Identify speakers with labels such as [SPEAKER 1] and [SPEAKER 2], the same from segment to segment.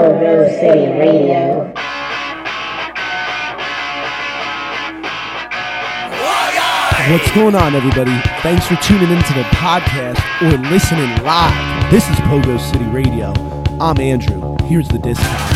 [SPEAKER 1] Pogo City Radio.
[SPEAKER 2] What's going on, everybody? Thanks for tuning into the podcast or listening live. This is Pogo City Radio. I'm Andrew. Here's the discount.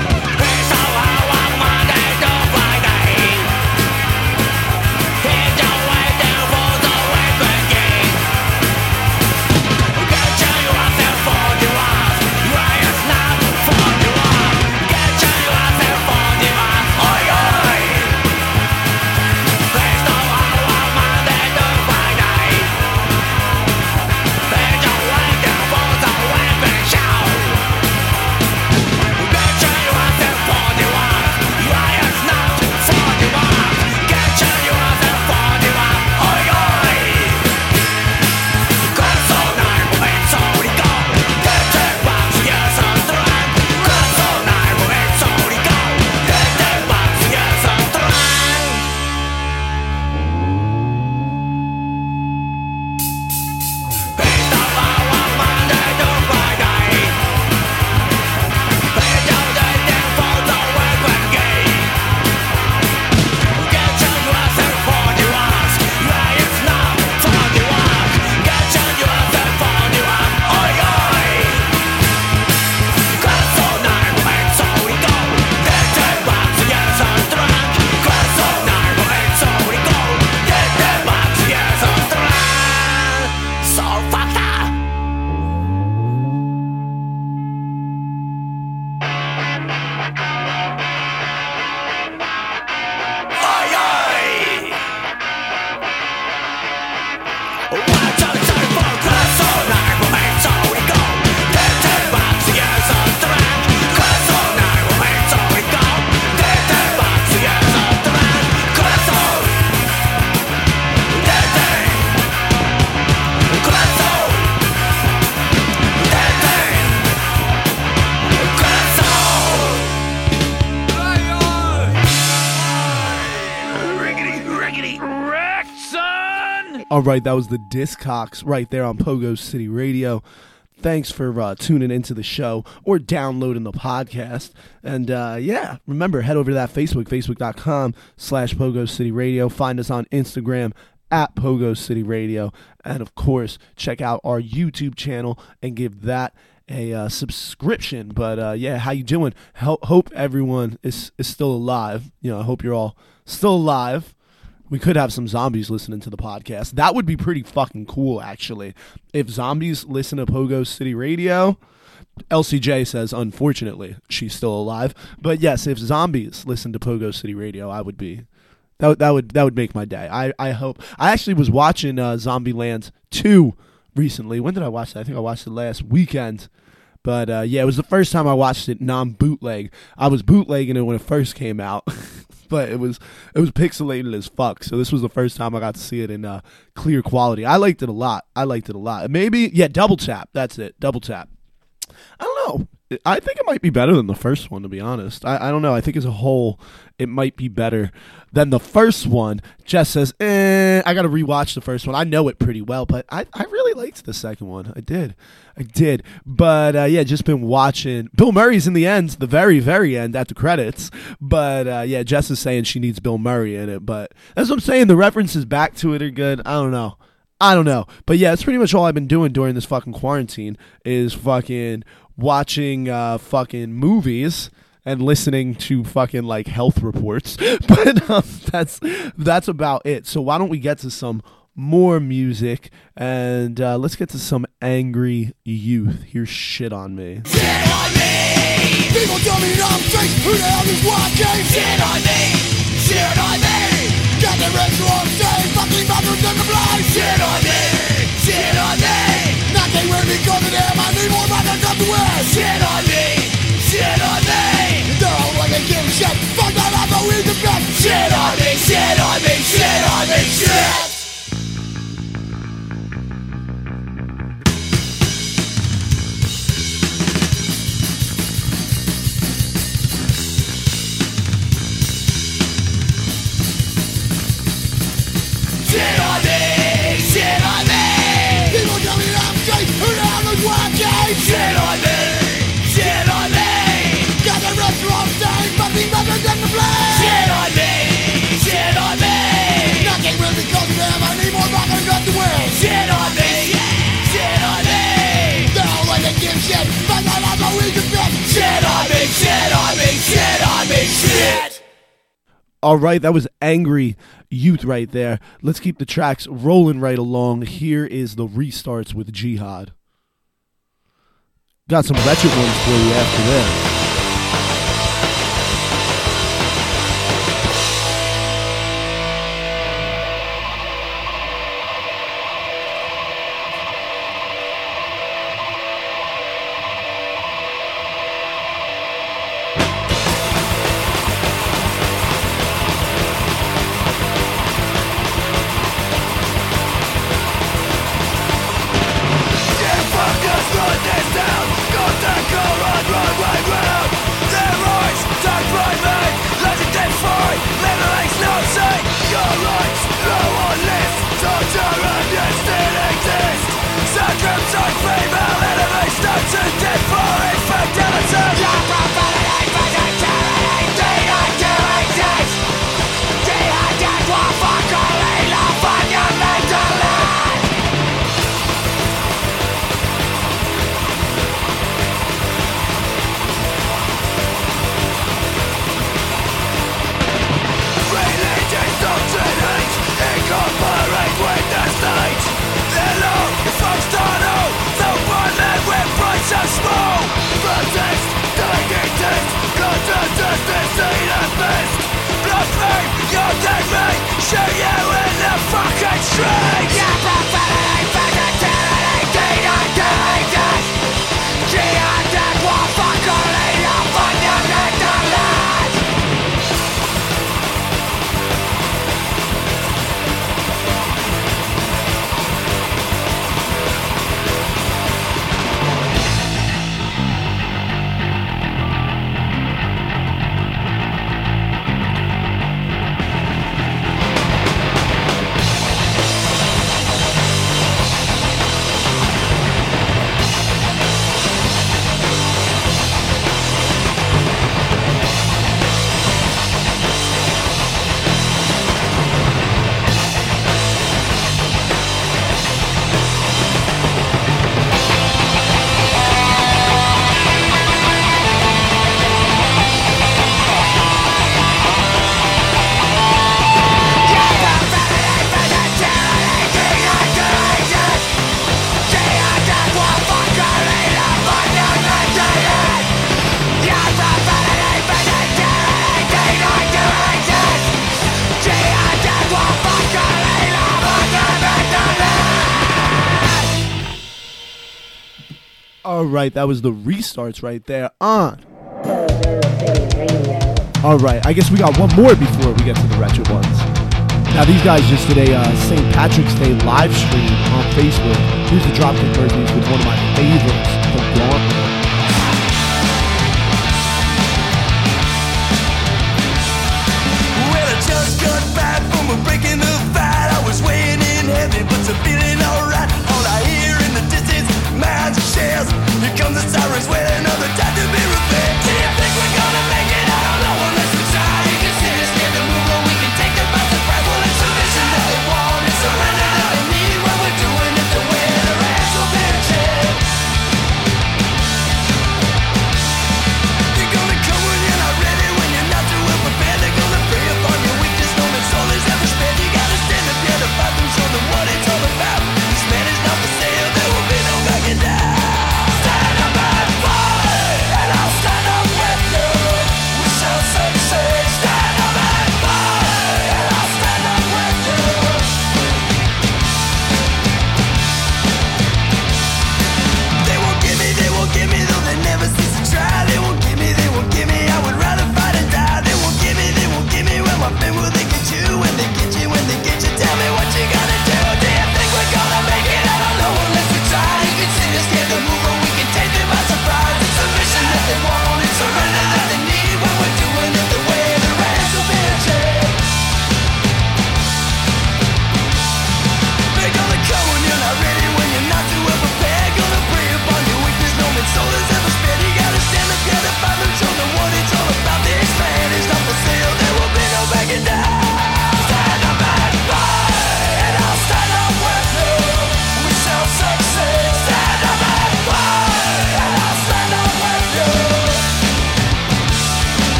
[SPEAKER 2] All right, that was the Discogs right there on Pogo City Radio. Thanks for tuning into the show or downloading the podcast. And yeah, remember, head over to that facebook.com/Pogo City Radio. Find us on Instagram at Pogo City Radio. And of course, check out our YouTube channel and give that a subscription. But yeah, how you doing? Hope everyone is still alive. You know, I hope you're all still alive. We could have some zombies listening to the podcast. That would be pretty fucking cool, actually. If zombies listen to Pogo City Radio, LCJ says, unfortunately, she's still alive. But yes, if zombies listen to Pogo City Radio, I would be. That would make my day. I hope. I actually was watching Zombieland 2 recently. When did I watch that? I think I watched it last weekend. But yeah, it was the first time I watched it non-bootleg. I was bootlegging it when it first came out. But it was pixelated as fuck. So this was the first time I got to see it in clear quality. I liked it a lot. Maybe, yeah, Double Tap. That's it. Double Tap. I don't know. I think it might be better than the first one, to be honest. I don't know. I think as a whole, it might be better than the first one. Jess says, I got to rewatch the first one. I know it pretty well, but I really liked the second one. I did. But yeah, just been watching. Bill Murray's in the end, the very, very end at the credits. But yeah, Jess is saying she needs Bill Murray in it. But that's what I'm saying. The references back to it are good. I don't know. But yeah, it's pretty much all I've been doing during this fucking quarantine is fucking watching fucking movies and listening to fucking like health reports. But that's about it. So why don't we get to some more music and let's get to some Angry Youth. Here's Shit on Me.
[SPEAKER 3] Shit on me! People tell me I'm straight. Who the hell is watching? Shit on me! Shit on me! Got the rest on stage, fucking bathrooms in the blind. Shit on me! Shit on me! Not they wear me go to them, I need more about that stuff to wear. Shit on me! Shit on me! They're all like a give a shit. Fuck that, I'm the weed the best. Shit on me! Shit on me! Shit on me! Shit! Shit on me! Shit on me! People tell me I'm straight. Who the hell is watching? Shit on shit. But not as a we can fit. Shit on me, shit on me, shit on me, shit.
[SPEAKER 2] All right, that was Angry Youth right there. Let's keep the tracks rolling right along. Here is the Restarts with Jihad. Got some wretched ones for you after this. All right, that was the Restarts right there on. All right, I guess we got one more before we get to the wretched ones. Now, these guys just did a St. Patrick's Day live stream on Facebook. Here's the Dropkick Murphys with one of my favorites, The Gauntlet.
[SPEAKER 4] Well, I just got back from a break in the fight. I was weighing in heavy, but I'm feeling alright. All I hear in the distance, magic shells. Here comes the sirens, wait another time to be repaired. Do you think we're gonna make it? I don't know unless we try. You can see us near the moon, but we can take them by surprise. Well, it's a mission that they want, it's surrender that they need. When we're doing it the way the rest will be checked.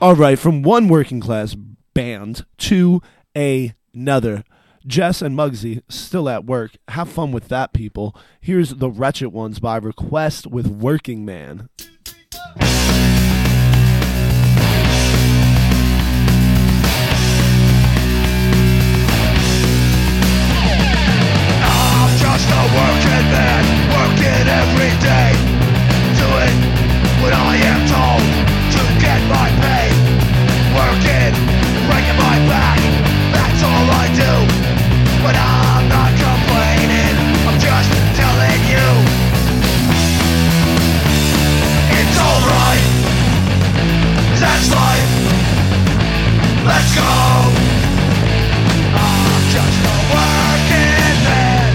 [SPEAKER 2] All right, from one working class band to another. Jess and Muggsy still at work. Have fun with that, people. Here's The Wretched Ones by request with Working Man.
[SPEAKER 4] I'm just a working man, working every day, doing what I am told to get my pay. Working, breaking my back, that's all I do. But I'm not complaining, I'm just telling you it's alright, that's life, let's go. I'm just a working man.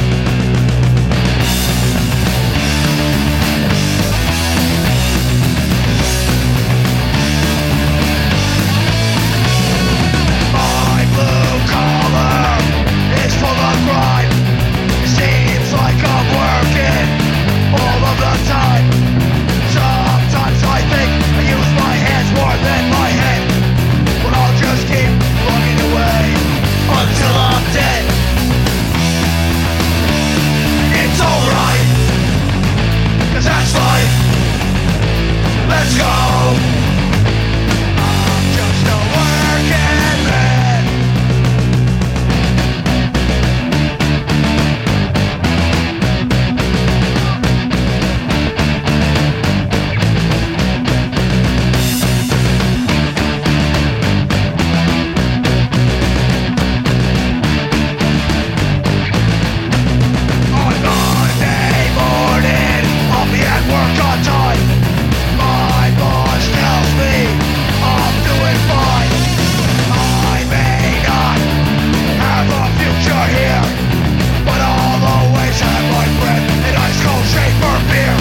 [SPEAKER 4] My blue collar is full of crime. It seems like I'm working all of the time. Sometimes I think I use my hands more than my head, but I'll just keep running away until I'm dead. It's alright, 'cause that's life. Let's go. I'm just a working man. On Monday morning, I'll be at work on time. My boss tells me I'm doing fine. I may not have a future here, but I'll always have my breath and ice cold Schaefer beer.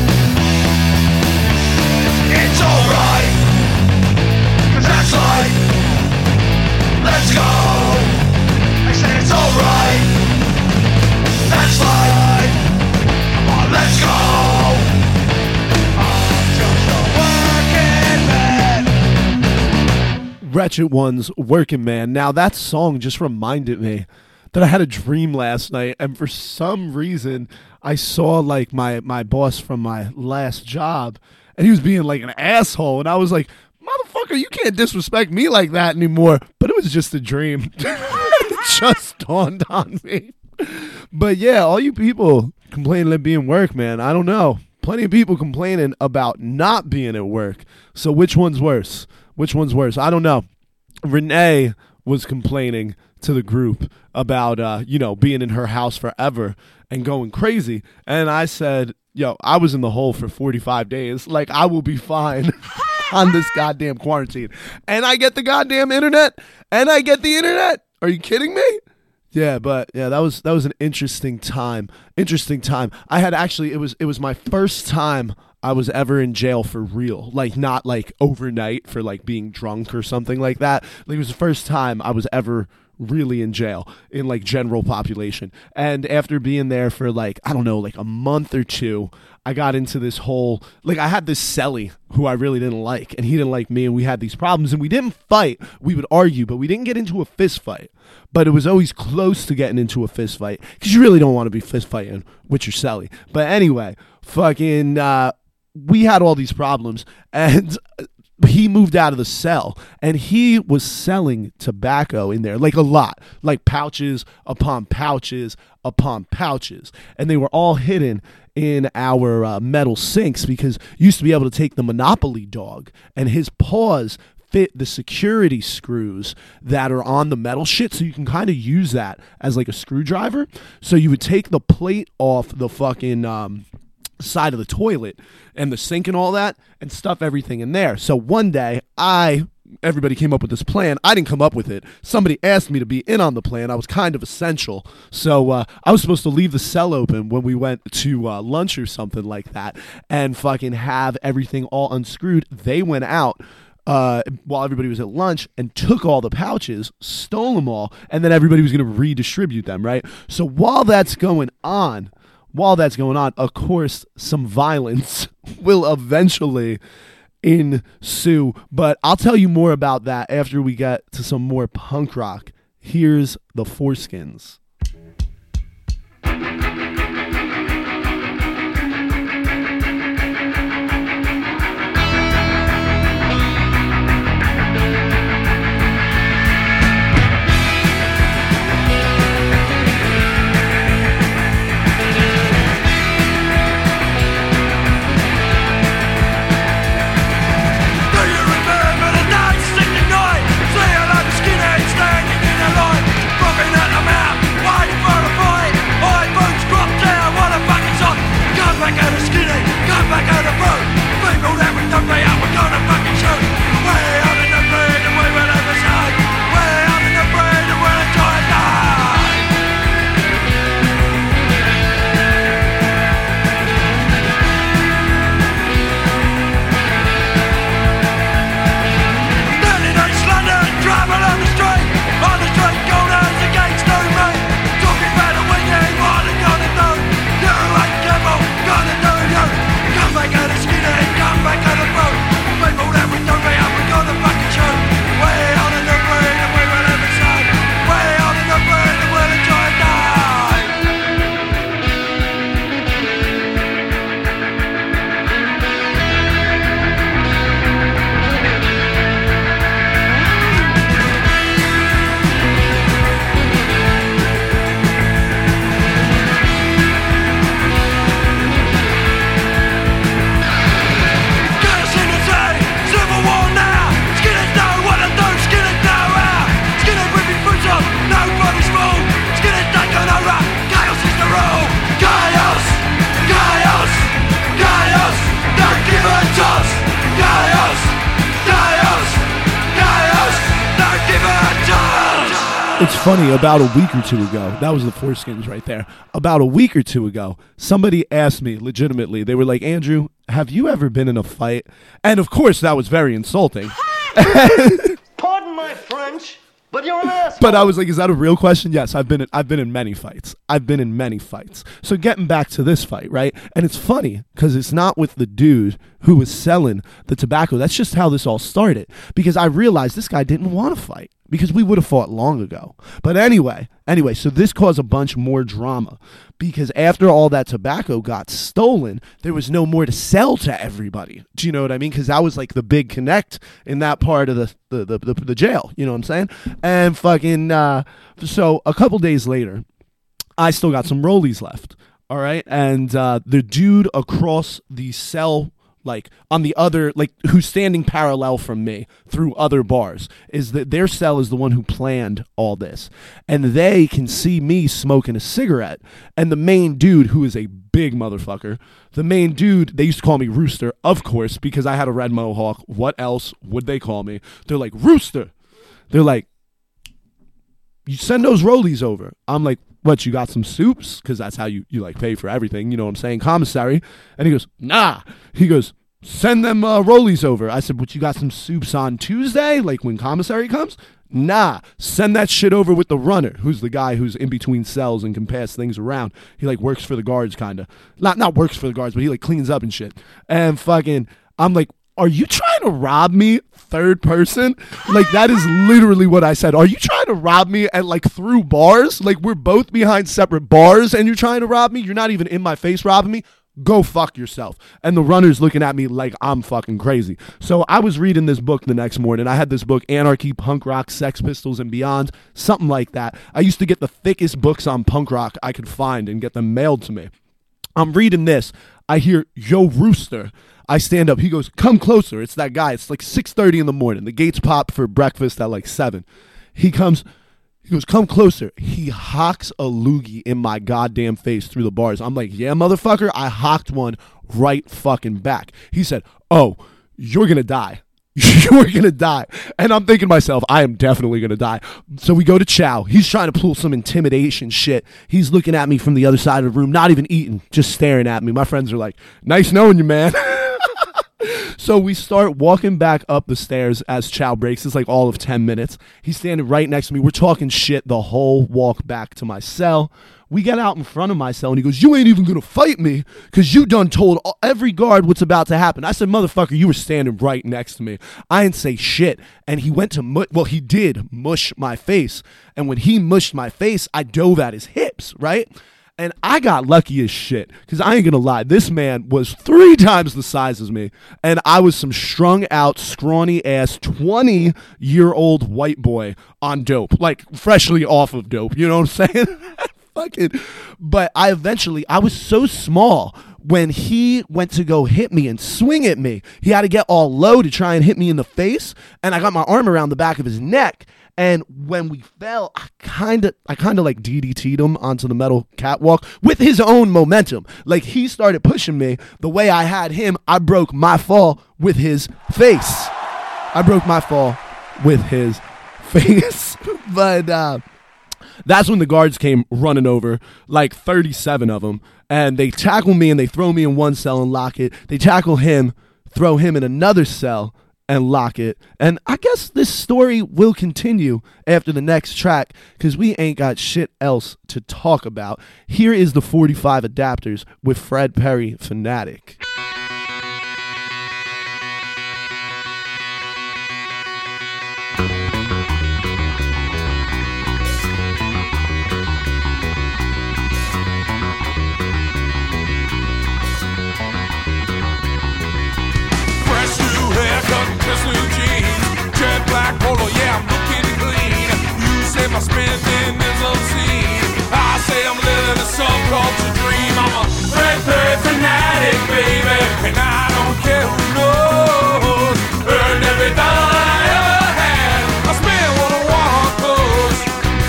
[SPEAKER 4] It's alright, 'cause that's life. Let's go. I said it's alright. That's life. Come on, let's go. I'm just a working man.
[SPEAKER 2] Wretched Ones, Working Man. Now, that song just reminded me that I had a dream last night, and for some reason, I saw, like, my boss from my last job, and he was being, like, an asshole, and I was like, motherfucker, you can't disrespect me like that anymore. But it was just a dream. It just dawned on me. But, yeah, all you people complaining of being work, man, I don't know. Plenty of people complaining about not being at work. So which one's worse? Which one's worse? I don't know. Renee was complaining to the group about, being in her house forever and going crazy. And I said, I was in the hole for 45 days. Like, I will be fine on this goddamn quarantine. And I get the goddamn internet. And I get the internet. Are you kidding me? Yeah, but yeah, that was an interesting time. I had actually, it was my first time I was ever in jail for real. Like, not like overnight for like being drunk or something like that. Like, it was the first time I was ever really in jail in like general population. And after being there for like, I don't know, like a month or two, I got into this whole, like, I had this cellie who I really didn't like, and he didn't like me, and we had these problems, and we didn't fight. We would argue, but we didn't get into a fist fight. But it was always close to getting into a fist fight, because you really don't want to be fist fighting with your cellie. But anyway, we had all these problems, and he moved out of the cell, and he was selling tobacco in there, like a lot, like pouches upon pouches upon pouches, and they were all hidden in our metal sinks, because you used to be able to take the Monopoly dog, and his paws fit the security screws that are on the metal shit, so you can kind of use that as like a screwdriver. So you would take the plate off the fucking side of the toilet and the sink and all that, and stuff everything in there. So one day, everybody came up with this plan. I didn't come up with it. Somebody asked me to be in on the plan. I was kind of essential. So I was supposed to leave the cell open when we went to lunch or something like that, and fucking have everything all unscrewed. They went out while everybody was at lunch and took all the pouches, stole them all, and then everybody was going to redistribute them, right? So while that's going on, of course, some violence will eventually ensue. But I'll tell you more about that after we get to some more punk rock. Here's the Foreskins. It's funny, about a week or two ago, that was the Foreskins right there. About a week or two ago, somebody asked me legitimately, they were like, Andrew, have you ever been in a fight? And of course, that was very insulting.
[SPEAKER 5] Pardon my French, but you're an asshole.
[SPEAKER 2] But I was like, is that a real question? Yes, I've been in many fights. So getting back to this fight, right? And it's funny because it's not with the dude who was selling the tobacco. That's just how this all started. Because I realized this guy didn't want to fight, because we would have fought long ago. But anyway, so this caused a bunch more drama, because after all that tobacco got stolen, there was no more to sell to everybody. Do you know what I mean? Because that was like the big connect in that part of the jail. You know what I'm saying? And fucking, so a couple days later, I still got some rollies left. All right. And the dude across the cell, like on the other, like who's standing parallel from me through other bars, is that their cell is the one who planned all this. And they can see me smoking a cigarette. And the main dude, who is a big motherfucker, the main dude, they used to call me Rooster, of course, because I had a red mohawk. What else would they call me? They're like, Rooster. They're like, you send those rollies over. I'm like, what, you got some soups? Because that's how you like pay for everything. You know what I'm saying? Commissary. And he goes, nah. He goes, send them rollies over. I said, but you got some soups on Tuesday? Like when commissary comes? Nah. Send that shit over with the runner, who's the guy who's in between cells and can pass things around. He like works for the guards, kind of. Not works for the guards, but he like cleans up and shit. And fucking, I'm like, are you trying to rob me, third person? Like, that is literally what I said. Are you trying to rob me at, like, through bars? Like, we're both behind separate bars and you're trying to rob me? You're not even in my face robbing me? Go fuck yourself. And the runner's looking at me like I'm fucking crazy. So I was reading this book the next morning. I had this book, Anarchy, Punk Rock, Sex Pistols, and Beyond, something like that. I used to get the thickest books on punk rock I could find and get them mailed to me. I'm reading this. I hear, yo, Rooster. I stand up. He goes, come closer. It's that guy. It's like 6:30 in the morning. The gates pop for breakfast at like 7. He comes. He goes, come closer. He hocks a loogie in my goddamn face through the bars. I'm like, yeah, motherfucker. I hocked one right fucking back. He said, oh, you're going to die. You're going to die. And I'm thinking to myself, I am definitely going to die. So we go to chow. He's trying to pull some intimidation shit. He's looking at me from the other side of the room, not even eating, just staring at me. My friends are like, nice knowing you, man. So we start walking back up the stairs as chow breaks. It's like all of 10 minutes. He's standing right next to me. We're talking shit the whole walk back to my cell. We get out in front of my cell, and he goes, you ain't even going to fight me because you done told every guard what's about to happen. I said, motherfucker, you were standing right next to me. I didn't say shit. And he went to, he did mush my face. And when he mushed my face, I dove at his hips, right? And I got lucky as shit because I ain't going to lie. This man was 3 times the size as me. And I was some strung out, scrawny ass 20-year-old white boy on dope, like freshly off of dope. You know what I'm saying? But I was so small when he went to go hit me and swing at me. He had to get all low to try and hit me in the face, and I got my arm around the back of his neck. And when we fell, I kind of like DDT'd him onto the metal catwalk with his own momentum. Like, he started pushing me the way I had him. I broke my fall with his face. But that's when the guards came running over, like 37 of them, and they tackle me and they throw me in one cell and lock it. They tackle him, throw him in another cell and lock it. And I guess this story will continue after the next track because we ain't got shit else to talk about. Here is the 45 Adapters with Fred Perry, Fanatic.
[SPEAKER 4] Jet black polo, yeah, I'm looking clean. You say my spending is obscene. I say I'm living a subculture dream. I'm a Fred Perry fanatic, baby, and I don't care who knows. Earned every dollar I ever had. I spend what I want, cause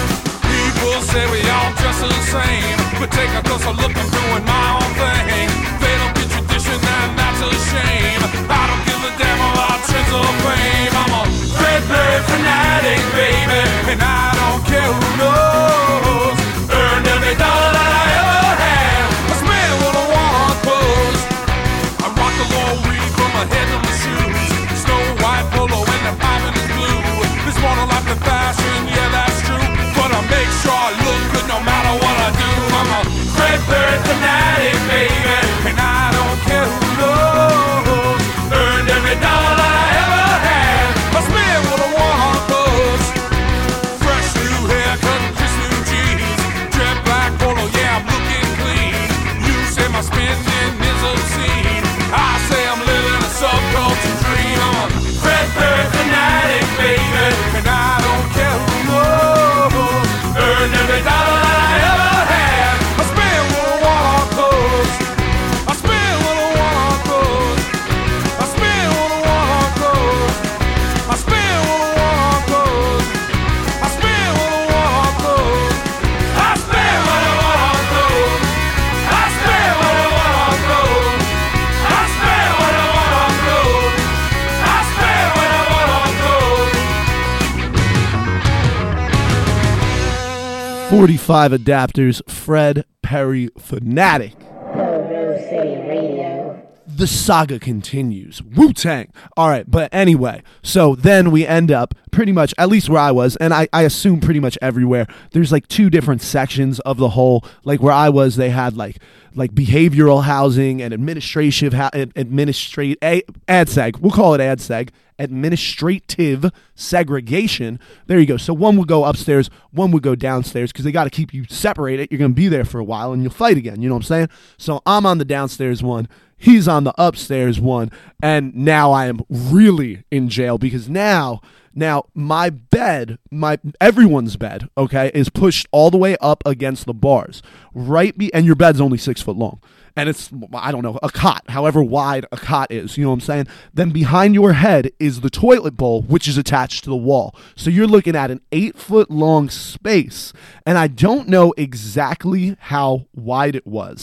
[SPEAKER 4] people say we all dress the same. But take a closer look, I'm doing my own thing. They don't get tradition, and that's a shame. I don't give a damn about trends or fame. I'm a Fred Perry fanatic, baby, and I don't care who knows. Earned every dollar that I ever had. I spend what I want, cause I rock the long weed from my head to my shoes. Snow white polo and the piping is blue. This morning like the fashion, yeah, that's true. But I make sure I look good no matter what I do. I'm a Fred Perry fanatic, baby, and I don't care who knows. Earned every dollar that I ever had. I spend what I want, cause fresh new haircut and crisp new jeans. Jet black polo, yeah, I'm looking clean. You say my spending is obscene. I say I'm living a subculture dream. I'm a Fred Perry fanatic, baby, and I don't care who knows. Earned every dollar that I ever had. I spend what I want, cause I spend what I want, cause I spend what I want, cause I spend what I want, cause I spend what I want, cause I spend what I want, cause I spend what I want, cause I spend what I want, cause I spend what I want, cause
[SPEAKER 2] 45 Adapters, Fred Perry, Fanatic.
[SPEAKER 1] Pogo City Radio.
[SPEAKER 2] The saga continues. Wu-Tang. All right, but anyway, so then we end up pretty much, at least where I was, and I assume pretty much everywhere, there's like 2 different sections of the whole, like where I was, they had like behavioral housing and administrative, ADSEG, we'll call it ADSEG, administrative segregation. There you go. So one would go upstairs, one would go downstairs because they got to keep you separated. You're going to be there for a while and you'll fight again. You know what I'm saying? So I'm on the downstairs one. He's on the upstairs one. And now I am really in jail because now my bed, everyone's bed, okay, is pushed all the way up against the bars. And your bed's only 6 foot long. And it's, I don't know, a cot, however wide a cot is, you know what I'm saying? Then behind your head is the toilet bowl, which is attached to the wall. So you're looking at an 8 foot long space. And I don't know exactly how wide it was,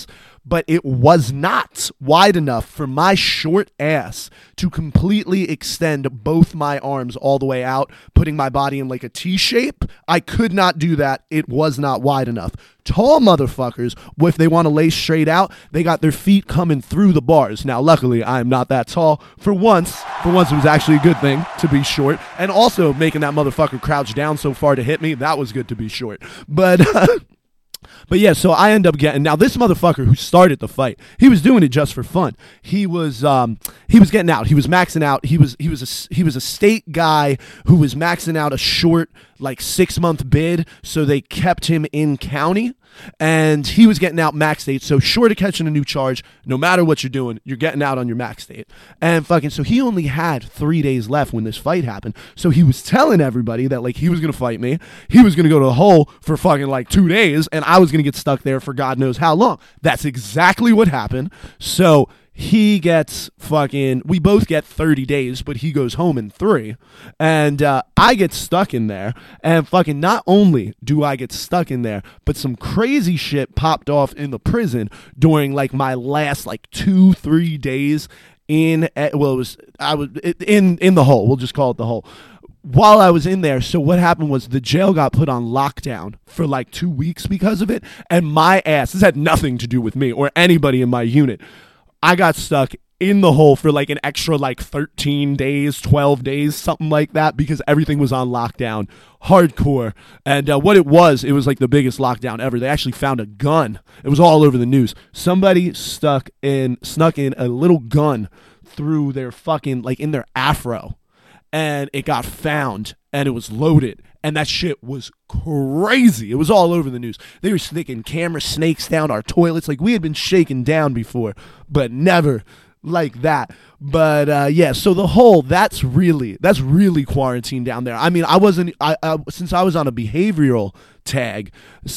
[SPEAKER 2] but it was not wide enough for my short ass to completely extend both my arms all the way out, putting my body in like a T shape. I could not do that. It was not wide enough. Tall motherfuckers, if they want to lay straight out, they got their feet coming through the bars. Now, luckily, I am not that tall. For once, it was actually a good thing to be short. And also making that motherfucker crouch down so far to hit me, that was good to be short. But yeah, so I end up getting, now this motherfucker who started the fight, he was doing it just for fun. He was getting out. He was maxing out. He was a state guy who was maxing out a short, like 6-month bid, so they kept him in county, and he was getting out max date. So short of catching a new charge, no matter what you're doing, you're getting out on your max date. And so he only had 3 days left when this fight happened. So he was telling everybody that like he was gonna fight me, he was gonna go to the hole for fucking like 2 days, and I was gonna get stuck there for God knows how long. That's exactly what happened. So he gets we both get 30 days, but he goes home in 3. And I get stuck in there. And not only do I get stuck in there, but some crazy shit popped off in the prison during like my last like 2-3 days in the hole. We'll just call it the hole. While I was in there, so what happened was the jail got put on lockdown for like 2 weeks because of it. And my ass, this had nothing to do with me or anybody in my unit, I got stuck in the hole for like an extra like 13 days, 12 days, something like that, because everything was on lockdown, hardcore. And what it was like the biggest lockdown ever. They actually found a gun. It was all over the news. Somebody snuck in a little gun through their fucking, like in their afro, and it got found and it was loaded. And that shit was crazy. It was all over the news. They were sticking camera snakes down our toilets. Like, we had been shaken down before, but never like that. But yeah, so the whole, that's really quarantine down there. I mean, since I was on a behavioral tag,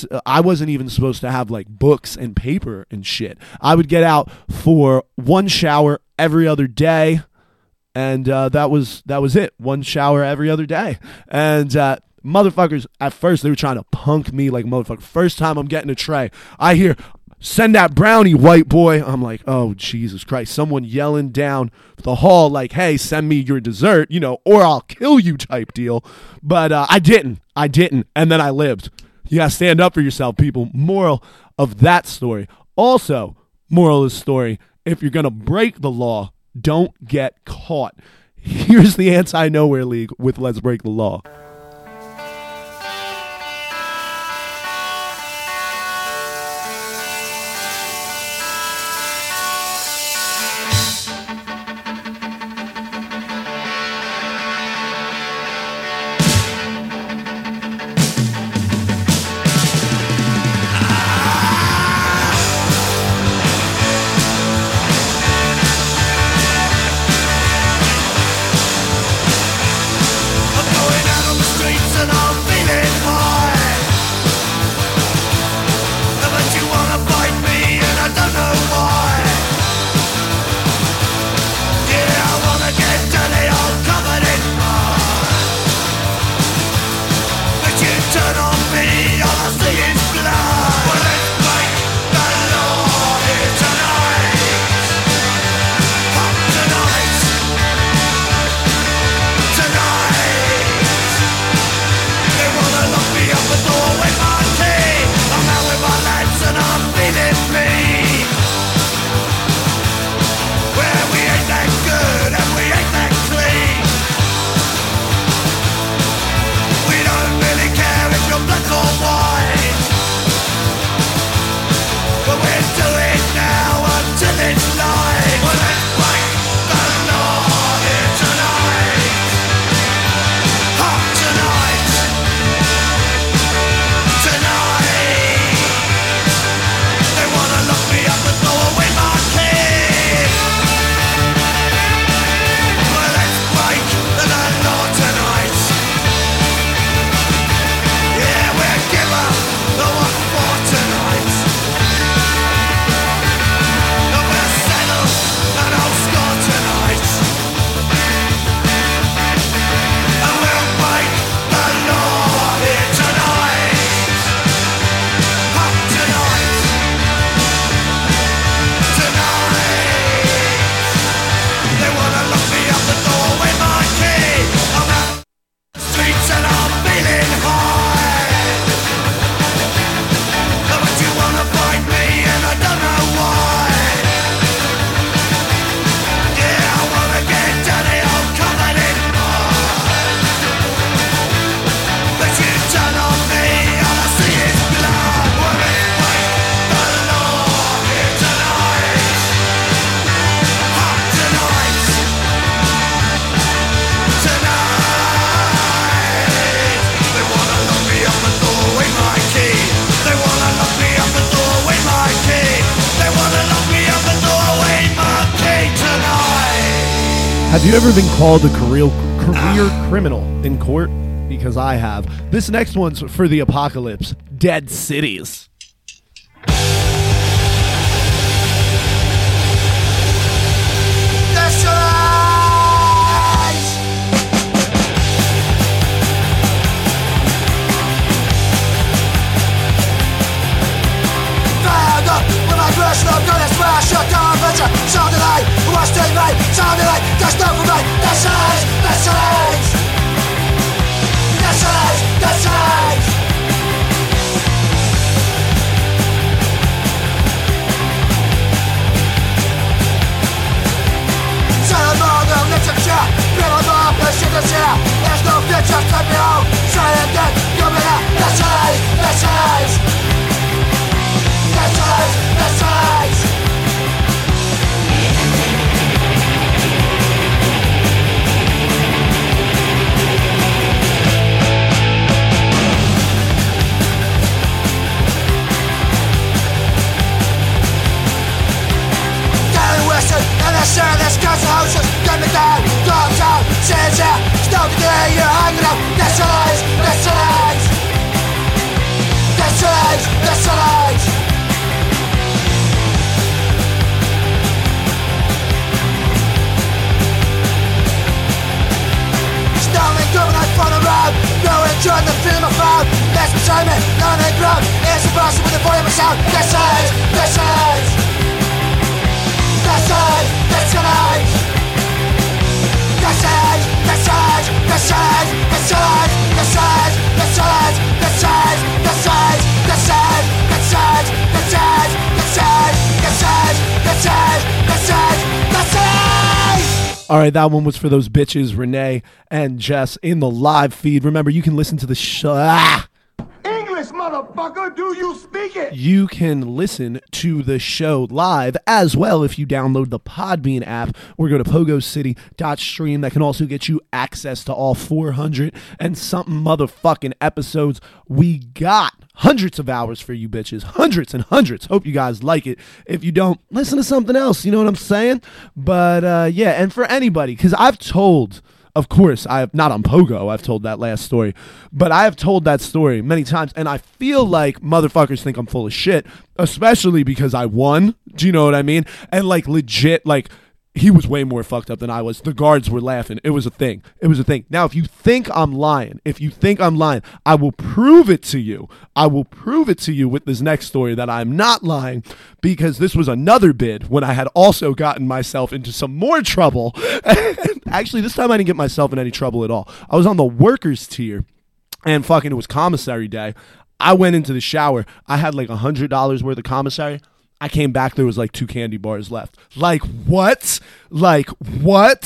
[SPEAKER 2] I wasn't even supposed to have like books and paper and shit. I would get out for 1 shower every other day. And that was it. 1 shower every other day. And motherfuckers, at first, they were trying to punk me like motherfucker. First time I'm getting a tray, I hear, "Send that brownie, white boy." I'm like, oh, Jesus Christ. Someone yelling down the hall like, "Hey, send me your dessert, or I'll kill you," type deal. But I didn't. And then I lived. You gotta stand up for yourself, people. Moral of that story. Also, moral of the story, if you're gonna break the law, don't get caught. Here's the Anti-Nowhere League with Let's Break the Law.
[SPEAKER 3] I'm going out on the
[SPEAKER 2] Have you ever been called a career criminal in court? Because I have. This next one's for the apocalypse. Dead cities.
[SPEAKER 3] I'm gonna smash your convention. Sounding like what's the right? Sounding like there's no right. That's lies. That's lies. That's lies. That's lies. Silent mother, literature. People more patient to share. There's no future to be home. Silent death, you'll be there. That's lies. That's lies. That's lies. That's lies. And I share this council houses. Get me down, downtown, sins out. Stop the day you're hanging out. That's lies, that's lies. That's lies, that's lies. Stalling, coming out from the road. No enjoying the feeling I found. That's beside me, none in ground. It's impossible with the volume of sound. That's lies, that's lies. That's lies, that's lies. That's lies, that's lies, that's lies, that's lies, that's lies, that's lies, that's lies, that's lies, that's lies, that's lies, that's lies, that's lies, that's lies, that's lies, that's lies, that's lies.
[SPEAKER 2] All right, that one was for those bitches, Renee and Jess, in the live feed. Remember, you can listen to the show.
[SPEAKER 5] English, motherfucker, do you speak it?
[SPEAKER 2] You can listen to the show live as well if you download the Podbean app or go to pogocity.stream. That can also get you access to all 400 and something motherfucking episodes. We got hundreds of hours for you bitches. Hundreds and hundreds. Hope you guys like it. If you don't, listen to something else. You know what I'm saying? But yeah, and for anybody, because I've told... Of course, I have not on Pogo. I've told that last story, but I have told that story many times, and I feel like motherfuckers think I'm full of shit, especially because I won. Do you know what I mean? And like legit, like he was way more fucked up than I was. The guards were laughing. It was a thing. It was a thing. Now, if you think I'm lying, I will prove it to you. I will prove it to you with this next story that I'm not lying, because this was another bid when I had also gotten myself into some more trouble. Actually, this time I didn't get myself in any trouble at all. I was on the workers tier, and fucking it was commissary day. I went into the shower. I had like $100 worth of commissary. I came back, there was like 2 candy bars left. Like, what? Like, what?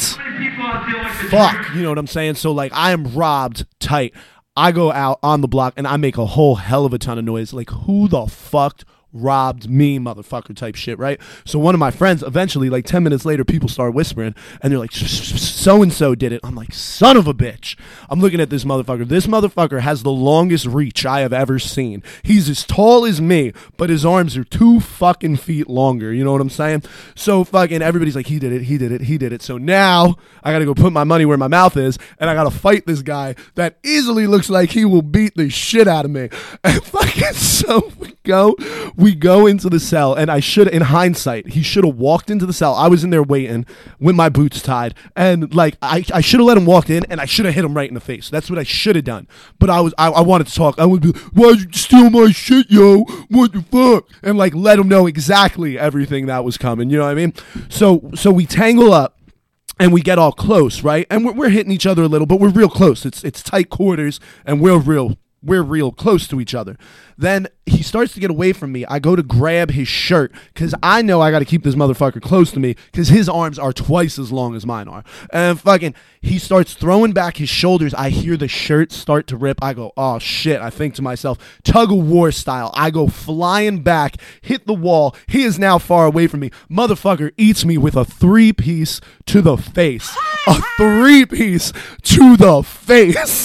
[SPEAKER 2] Fuck, you know what I'm saying? So, like, I am robbed tight. I go out on the block, and I make a whole hell of a ton of noise. Like, who the fuck robbed me, motherfucker type shit, right? So one of my friends, eventually, like 10 minutes later, people start whispering, and they're like, so-and-so did it. I'm like, son of a bitch. I'm looking at this motherfucker. This motherfucker has the longest reach I have ever seen. He's as tall as me, but his arms are 2 fucking feet longer. You know what I'm saying? So fucking everybody's like, he did it. So now I gotta go put my money where my mouth is, and I gotta fight this guy that easily looks like he will beat the shit out of me. And fucking so we go into the cell, and I should, in hindsight, he should have walked into the cell. I was in there waiting with my boots tied, and like I should have let him walk in, and I should have hit him right in the face. That's what I should have done. But I wanted to talk. I would be like, why'd you steal my shit, yo? What the fuck? And like let him know exactly everything that was coming. You know what I mean? So we tangle up. And we get all close, right? And we're hitting each other a little, but we're real close. It's tight quarters, and we're real close to each other. Then he starts to get away from me. I go to grab his shirt because I know I got to keep this motherfucker close to me because his arms are twice as long as mine are. And fucking, he starts throwing back his shoulders. I hear the shirt start to rip. I go, oh shit. I think to myself, tug of war style. I go flying back, hit the wall. He is now far away from me. Motherfucker eats me with a 3-piece to the face. A 3-piece to the face.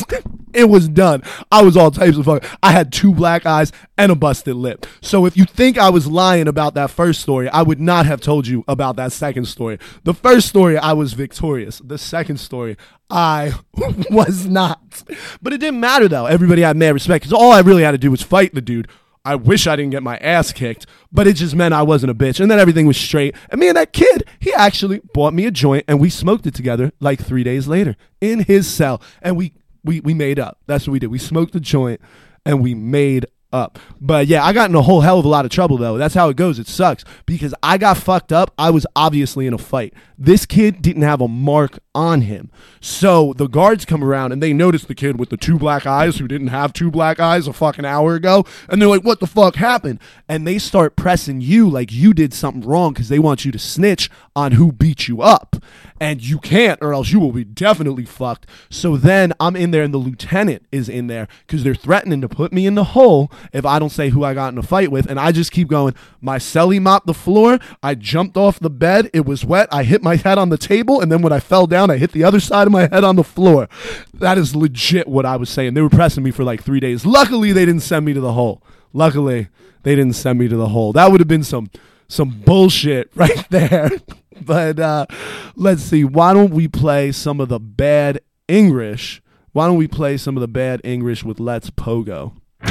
[SPEAKER 2] It was done. I was all types of fuck. I had 2 black eyes and a busted lip. So if you think I was lying about that first story, I would not have told you about that second story. The first story, I was victorious. The second story, I was not. But it didn't matter, though. Everybody had mad respect because all I really had to do was fight the dude. I wish I didn't get my ass kicked, but it just meant I wasn't a bitch. And then everything was straight. And me and that kid, he actually bought me a joint, and we smoked it together like 3 days later in his cell. And we made up. That's what we did. We smoked the joint, and we made up. But yeah, I got in a whole hell of a lot of trouble, though. That's how it goes. It sucks because I got fucked up. I was obviously in a fight. This kid didn't have a mark on him. So the guards come around and they notice the kid with the 2 black eyes who didn't have 2 black eyes a fucking hour ago. And they're like, what the fuck happened? And they start pressing you like you did something wrong because they want you to snitch on who beat you up. And you can't, or else you will be definitely fucked. So then I'm in there and the lieutenant is in there because they're threatening to put me in the hole if I don't say who I got in a fight with. And I just keep going. My cellie mopped the floor. I jumped off the bed. It was wet. I hit my head on the table. And then when I fell down, I hit the other side of my head on the floor. That is legit what I was saying. They were pressing me for like 3 days. Luckily, they didn't send me to the hole. Luckily, they didn't send me to the hole. That would have been some bullshit right there. But let's see. Why don't we play some of the bad English? Why don't we play some of the bad English with Let's Pogo?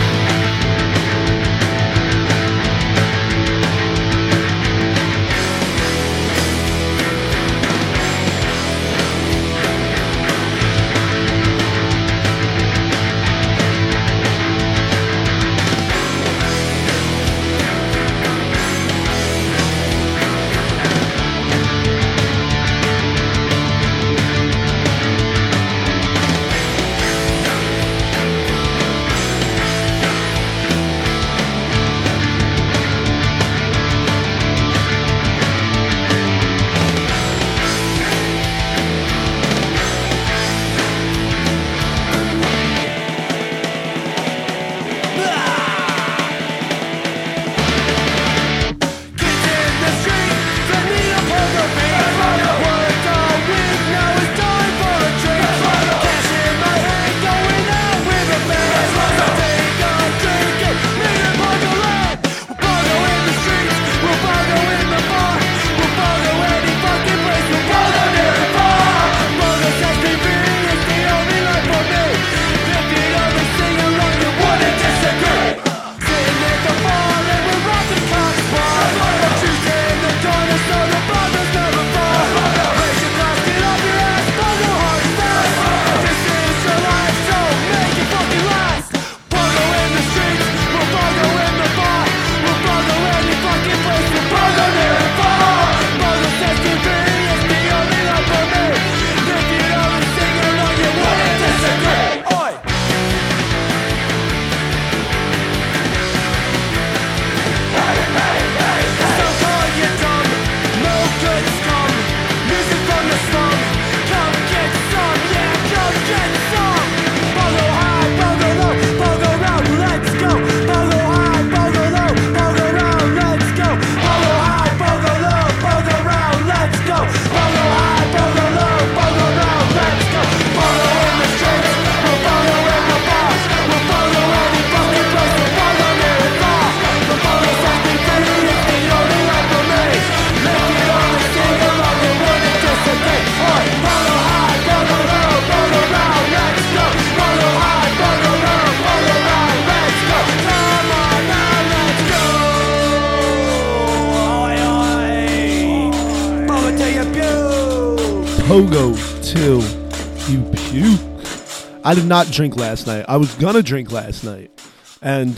[SPEAKER 2] Pogo 2, you puke. I did not drink last night. I was gonna drink last night. And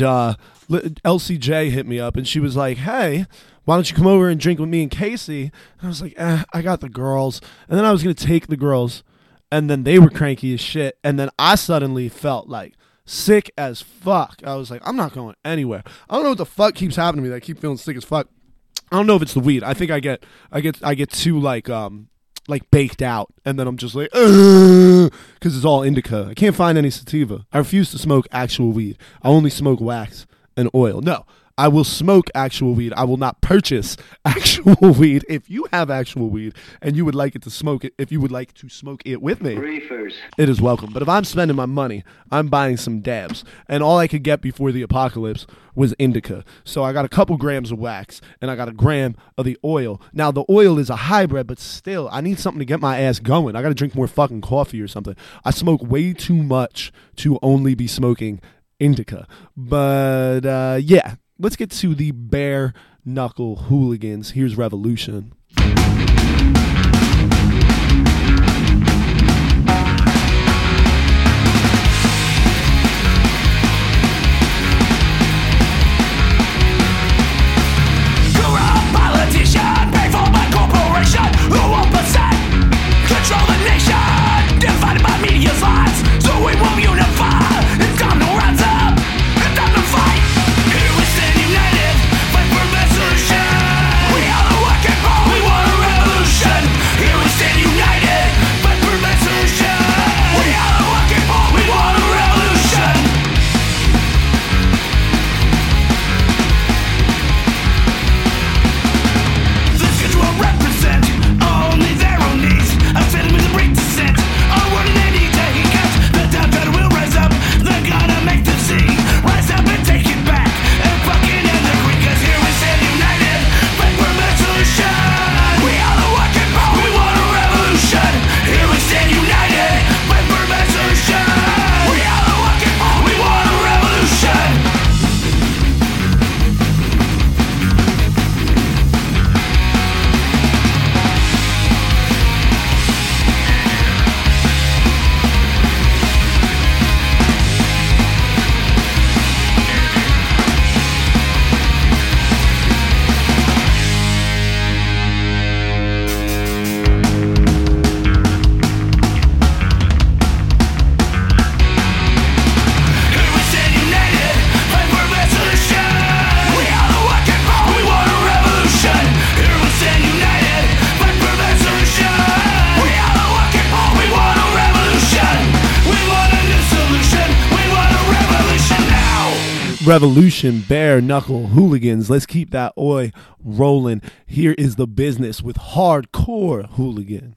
[SPEAKER 2] LCJ hit me up and she was like, hey, why don't you come over and drink with me and Casey? And I was like, I got the girls. And then I was gonna take the girls and then they were cranky as shit. And then I suddenly felt like sick as fuck. I was like, I'm not going anywhere. I don't know what the fuck keeps happening to me that I keep feeling sick as fuck. I don't know if it's the weed. I think I get too like baked out, and then I'm just like, because it's all indica. I can't find any sativa. I refuse to smoke actual weed. I only smoke wax and oil. No, I will smoke actual weed. I will not purchase actual weed. If you have actual weed and you would like it to smoke it, if you would like to smoke it with me,
[SPEAKER 5] Reefers.
[SPEAKER 2] it is welcome. But if I'm spending my money, I'm buying some dabs. And all I could get before the apocalypse was indica. So I got a couple grams of wax and I got a gram of the oil. Now the oil is a hybrid, but still, I need something to get my ass going. I got to drink more fucking coffee or something. I smoke way too much to only be smoking indica. But yeah, let's get to the bare knuckle hooligans. Here's Revolution.
[SPEAKER 4] Control the nation, divided by media's lies, so we won't unify. It's time to rise up, it's time to fight. Here we stand united, fight for resolution. We are the working people, we want a revolution. Here we stand united, fight for resolution. We are the working people, we want a revolution. This country will represent only their own needs. I'm fitting with a break descent. All running any day he gets. The downtown will rise up. They're gonna make them see. Rise up and take it back. And fucking end the greed. Cause here we stand united. Fight for resolution. We are the working people. We want a revolution. Here we stand united. Fight for resolution. We are the working people. We want a revolution. Here we stand united, fight for resolution. We are the working people, we want a revolution. Here we stand united, fight for resolution. We are the working people, we want a revolution. We want a new solution, we want a revolution now.
[SPEAKER 2] Revolution, bare knuckle hooligans. Let's keep that oi rolling. Here is The Business with Hardcore Hooligan.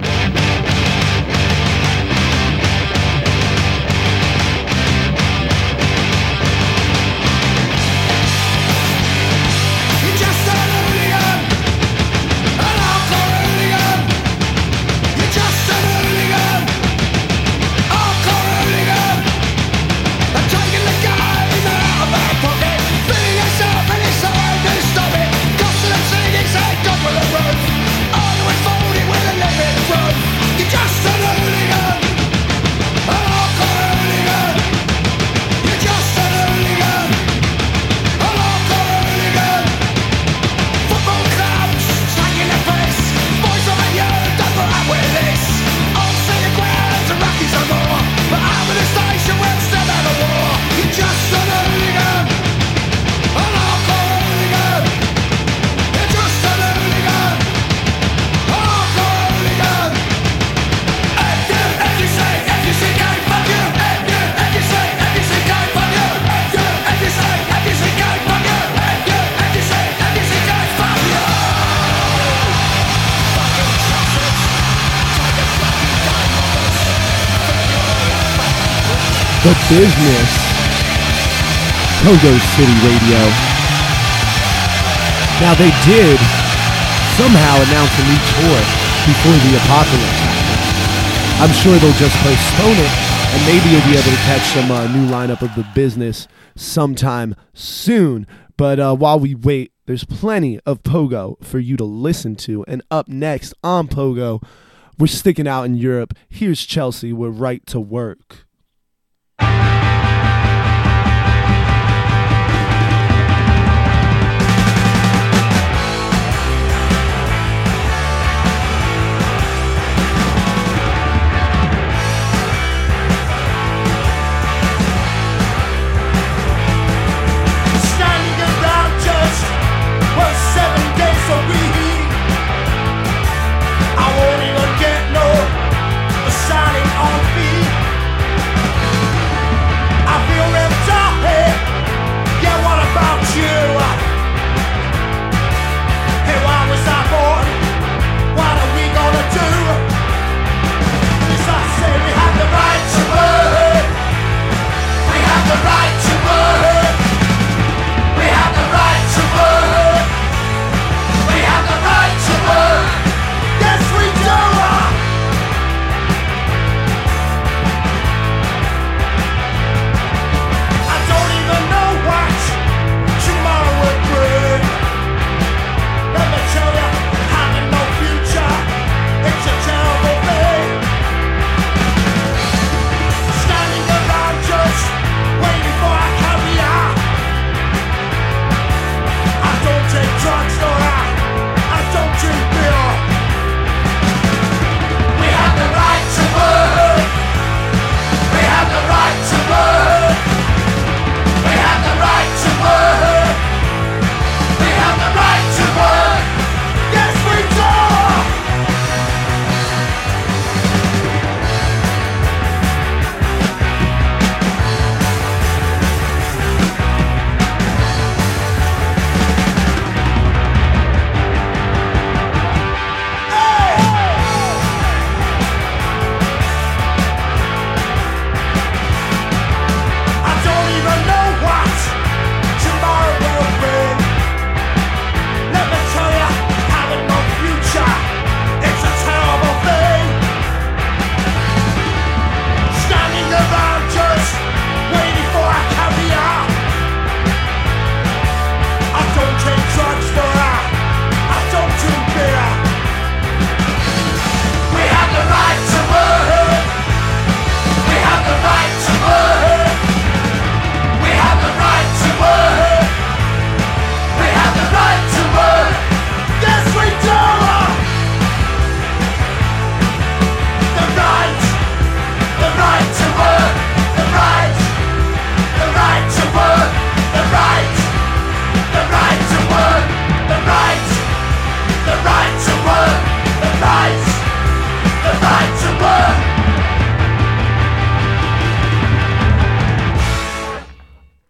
[SPEAKER 3] You're just a hooligan, an hardcore hooligan. You're just a hooligan, hardcore hooligan. I'm taking the game out of our pocket, filling yourself and it's hard to stop it. Costing and singing, say God with a roof. Arguing, folding with a living proof. You're just a hooligan, an hardcore hooligan. You're just a hooligan, an hardcore hooligan. Football clubs, slanging the face. Boys from a youth, don't put up with this. On city grounds and Rockies and more. But I'm in a station where it's still out of war. You're just a hooligan, an hardcore hooligan. You're just a hooligan, an hardcore hooligan. F-U-N-D-C-K, fuck you. F-U-N-D-C-K, fuck you. F-U-N-D-C-K, fuck you. F-U-N-D-C-K, fuck you.
[SPEAKER 2] The Business, Pogo City Radio. Now they did somehow announce a new tour before the apocalypse happened. I'm sure they'll just postpone it, and maybe you'll be able to catch some new lineup of The Business sometime soon. But while we wait, there's plenty of Pogo for you to listen to. And up next on Pogo, we're sticking out in Europe. Here's Chelsea with Right to Work.
[SPEAKER 3] Standing around just was 7 days a week. I won't even get no signing on fee.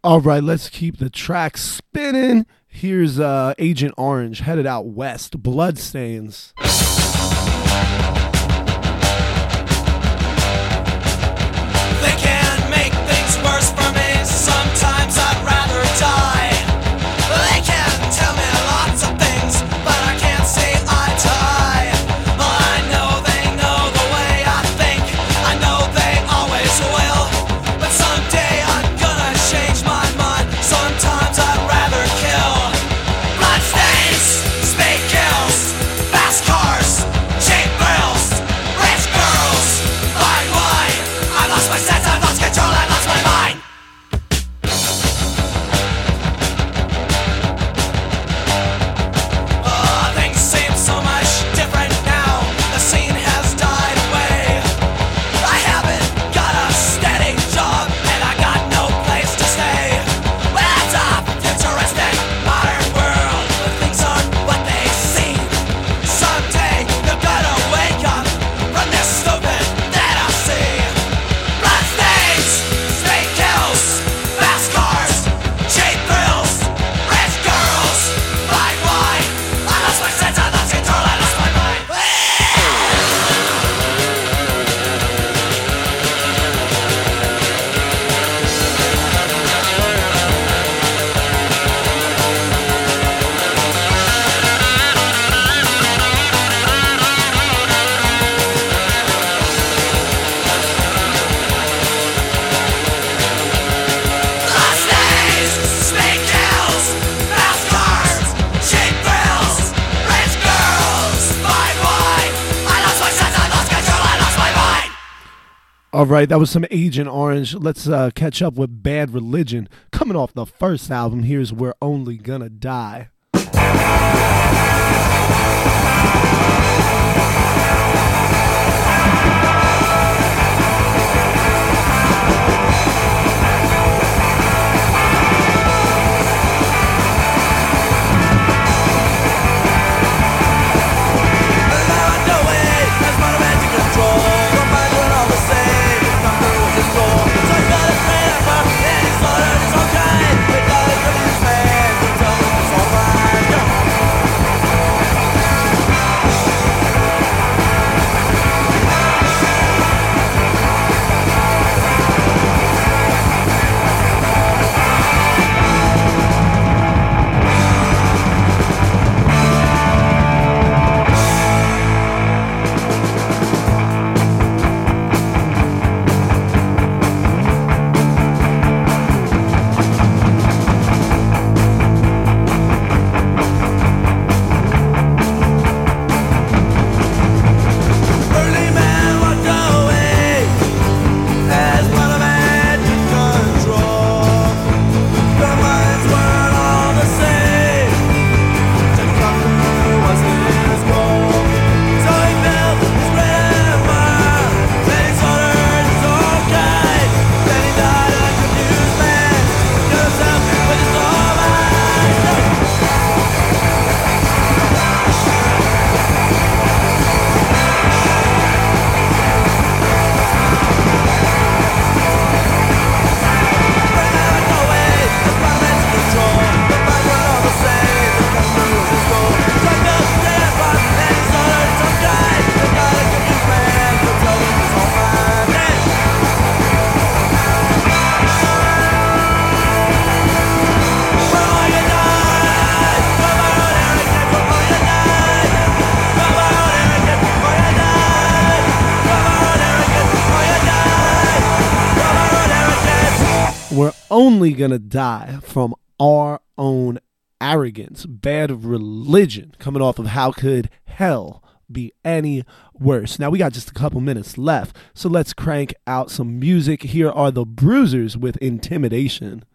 [SPEAKER 2] All right, let's keep the track spinning. Here's Agent Orange, headed out west, Bloodstains.
[SPEAKER 4] They can make things worse for me. Sometimes I'd rather die. They can tell me lots of things, but I can't see eye to eye. I know they know the way I think. I know they always will. But someday I'm gonna change my mind. Sometimes I'd rather kill. Bloodstains, speed kills, fast cars, cheap thrills, rich girls, fine wine. I lost my sense, I lost control, I lost my mind. Things seem so much different now. The scene has died away. I haven't got a steady job, and I got no place to stay. Well, it's a futuristic modern world, but things aren't what they seem. Someday you're gonna wake up from this stupid fantasy. Bloodstains, speed kills, fast cars, cheap thrills, rich girls, fine wine. I lost my sense, I lost control, I lost my mind. Bloodstains, speed kills, fast cars, cheap thrills, rich girls, fine wine. I lost my sense, I lost control, I lost my mind.
[SPEAKER 2] All right, that was some Agent Orange. Let's catch up with Bad Religion. Coming off the first album, here's We're Only Gonna Die.
[SPEAKER 4] Early man walked away as one of man took control. Their minds weren't all the same. To conquer wasn't his goal. So he built his empire. Then he slaughtered his own kind. Then he died a confused man. Killed himself with his own mind.
[SPEAKER 2] We're Only Gonna Die from Our Own Arrogance. Bad Religion, coming off of How Could Hell Be Any Worse. Now we got just a couple minutes left, so let's crank out some music. Here are the Bruisers with Intimidation.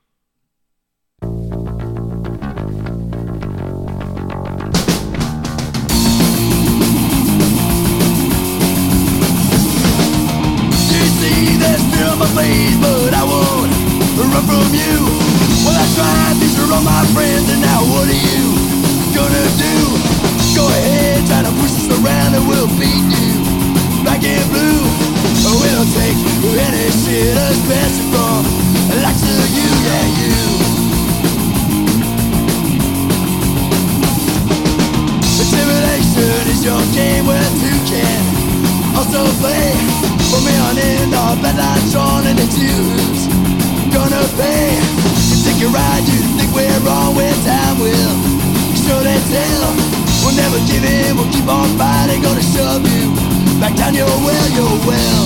[SPEAKER 4] You see there's fear on my face, but I won't run from you. Well, I tried, these are all my friends, and now what are you gonna do? Go ahead, try to push us around and we'll beat you. Black and blue, We don't take any shit especially from likes of you, yeah, you. Intimidation is your game where two can also play. From me on in, the bad lights on and it's you who's gonna pay. You take a ride, you think we're wrong, where time will show they tell. We'll never give in, we'll keep on fighting, gonna shove you back down your well, your well.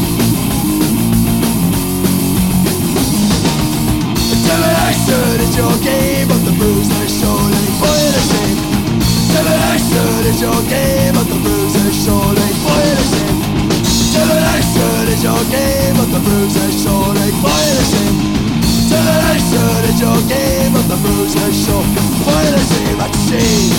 [SPEAKER 4] Intimidation is your game, but the bruiser surely for you to shame. Intimidation is your game, but the bruiser surely for you to shame. Intimidation is your game, but the bruiser surely for you to shame. Intimidation is your game, but the bruiser surely for you to shame. Like a shame.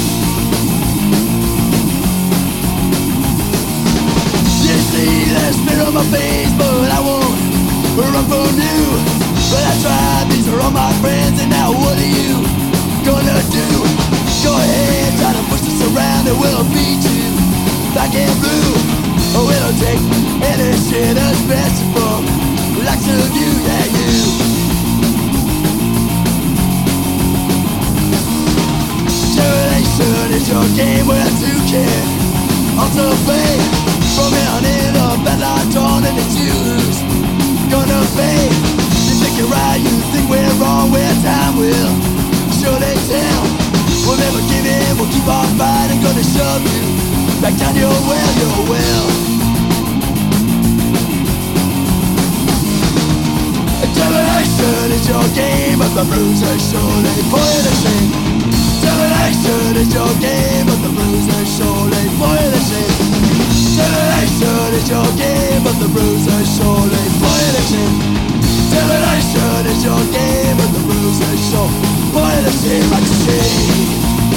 [SPEAKER 4] You see that spit on my face, but I won't run from you. But I tried, these are all my friends, and now what are you gonna do? Go ahead, try to push us around and we'll beat you black and blue. Oh, we don't take any shit especially from likes of you, yeah, you. Intimidation is your game where two can also play. From here on in, a bad light on and it's you who's gonna pay. You think you're right, you think we're wrong, where time will sure they tell. We'll never give in, we'll keep on fighting, gonna shove you back down your well, your well. Intimidation is your game, but the bruiser surely for you to shame. Intimidation is your game, but the bruiser surely for you to shame. Intimidation is your game, but the bruiser surely for you to shame. Intimidation is your game, but the bruiser surely for you to shame, like a shame.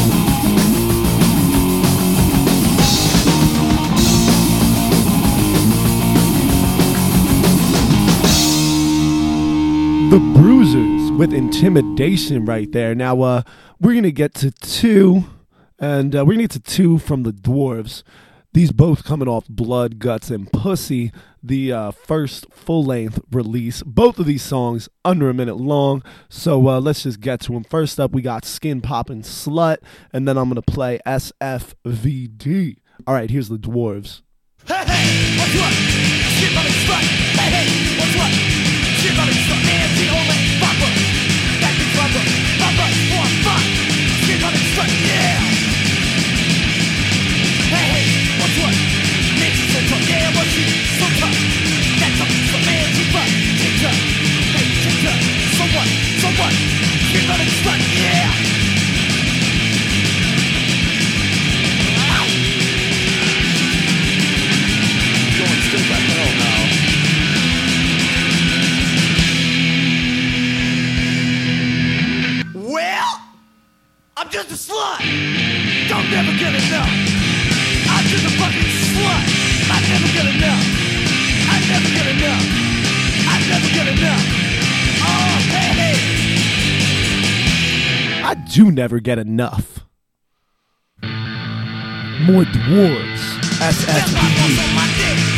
[SPEAKER 2] The Bruisers with Intimidation right there. Now, we're going to get to two, and we're going to get to two from the Dwarves. These both coming off Blood, Guts, and Pussy, the first full-length release. Both of these songs under a minute long, so let's just get to them. First up, we got Skin Poppin' Slut, and then I'm going to play SFVD. All right, here's the Dwarves.
[SPEAKER 4] Hey, hey, what's what? Skin Poppin' Slut. Hey, hey, what's what? Skin Poppin' Slut. Nancy, Ole, Papa. Back to Papa. Papa, 4, 5. Skin Poppin' Slut, yeah. Hey, hey, what's what? Nancy so tough, yeah, but she so tough. That's up, so man, she fuck. Kicked up, hey, kicked up. So what? So what? Skin Poppin' Slut, yeah. Ow. Going straight back hell now. Well, I'm just a slut. Don't never get enough. I'm just a fucking slut. I never get enough. I never get enough. I never get enough. Oh, hey, hey.
[SPEAKER 2] I do never get enough. More Dwarves. SFVD.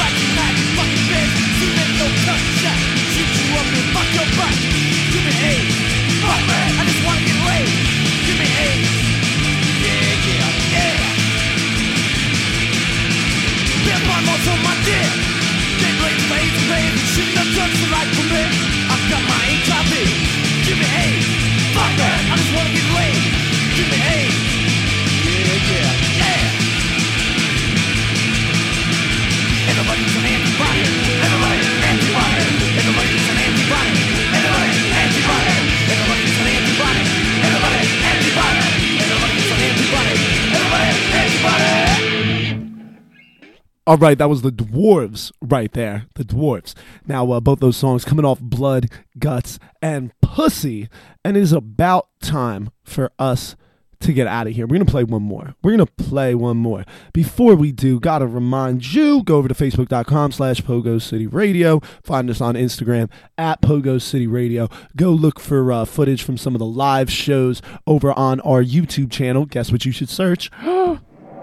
[SPEAKER 2] All right, that was the Dwarves right there. The Dwarves. Now, both those songs coming off Blood, Guts, and Pussy. And it is about time for us to get out of here. We're going to play one more. Before we do, got to remind you, go over to facebook.com/Pogo City Radio. Find us on Instagram at Pogo City Radio. Go look for footage from some of the live shows over on our YouTube channel. Guess what you should search?
[SPEAKER 1] Pogo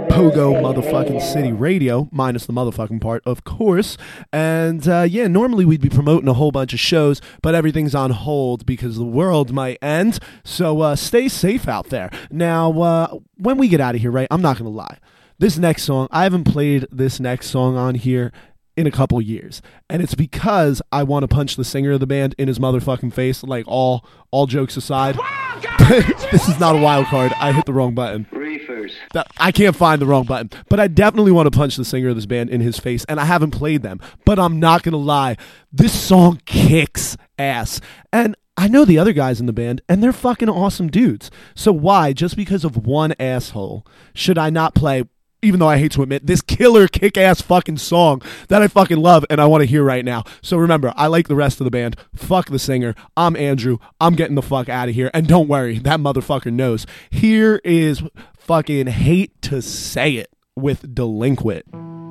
[SPEAKER 2] Pogo motherfucking City Radio, minus the motherfucking part, of course. And yeah, normally we'd be promoting a whole bunch of shows, but everything's on hold because the world might end. So stay safe out there. Now, when we get out of here, right, I'm not going to lie. This next song, I haven't played this next song on here in a couple years, and it's because I want to punch the singer of the band in his motherfucking face. Like, all jokes aside, this is not a wild card. I hit the wrong button.
[SPEAKER 5] Reefers.
[SPEAKER 2] I can't find the wrong button, but I definitely want to punch the singer of this band in his face, and I haven't played them, but I'm not gonna lie, this song kicks ass. And I know the other guys in the band, and they're fucking awesome dudes. So why, just because of one asshole, should I not play, even though I hate to admit, this killer kick-ass fucking song that I fucking love and I want to hear right now? So remember, I like the rest of the band. Fuck the singer. I'm Andrew. I'm getting the fuck out of here. And don't worry, that motherfucker knows. Here is fucking Hate to Say It with Delinquent.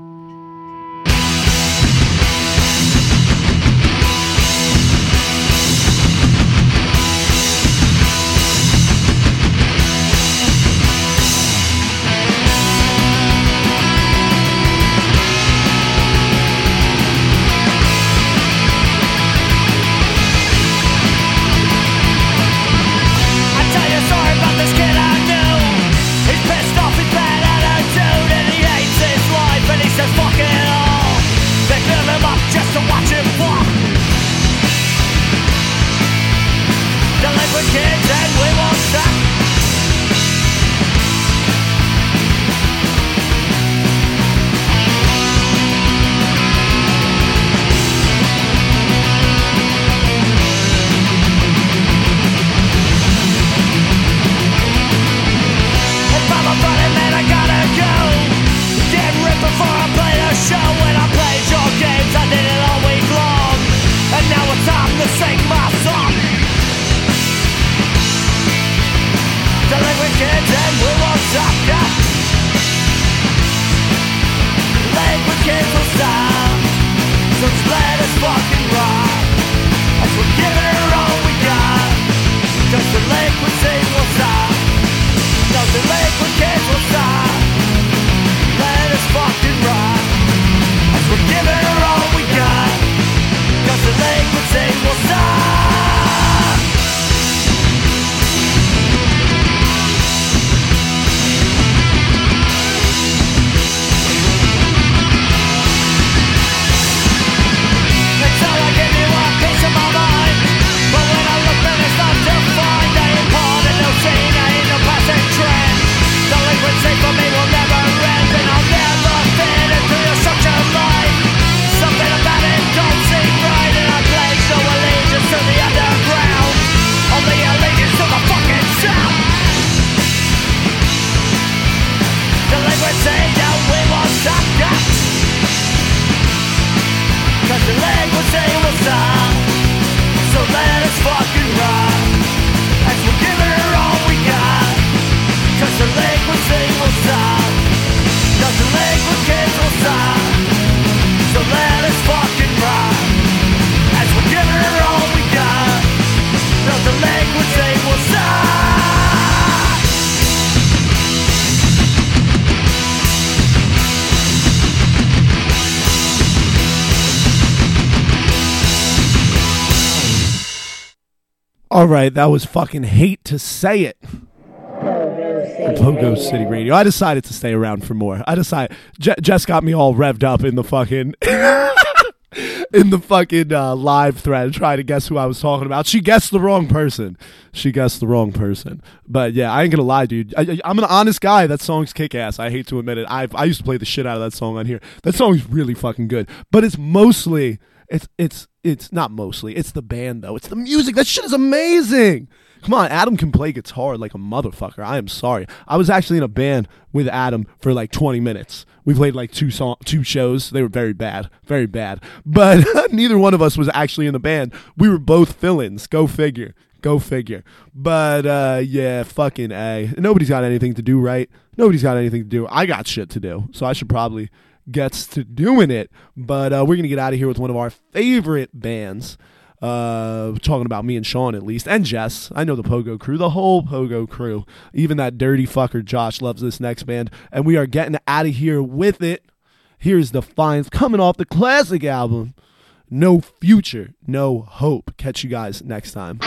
[SPEAKER 2] All right, that was fucking Hate to Say It. Pogo City Radio. I decided to stay around for more. Jess got me all revved up in the fucking live thread trying to guess who I was talking about. She guessed the wrong person. But yeah, I ain't gonna lie, dude. I'm an honest guy. That song's kick ass. I hate to admit it. I used to play the shit out of that song on here. That song's really fucking good. But it's mostly it's not mostly. It's the band though. It's the music. That shit is amazing. Come on, Adam can play guitar like a motherfucker. I am sorry. I was actually in a band with Adam for like 20 minutes. We played like two shows. They were very bad. But neither one of us was actually in the band. We were both fill-ins. Go figure. But yeah, fucking A. Nobody's got anything to do, right? Nobody's got anything to do. I got shit to do, so I should probably get to doing it. But we're going to get out of here with one of our favorite bands Talking about me and Sean at least, and Jess. I know the Pogo crew, the whole Pogo crew. Even that dirty fucker Josh loves this next band. And we are getting out of here with it. Here's Defiance coming off the classic album, No Future, No Hope. Catch you guys next time.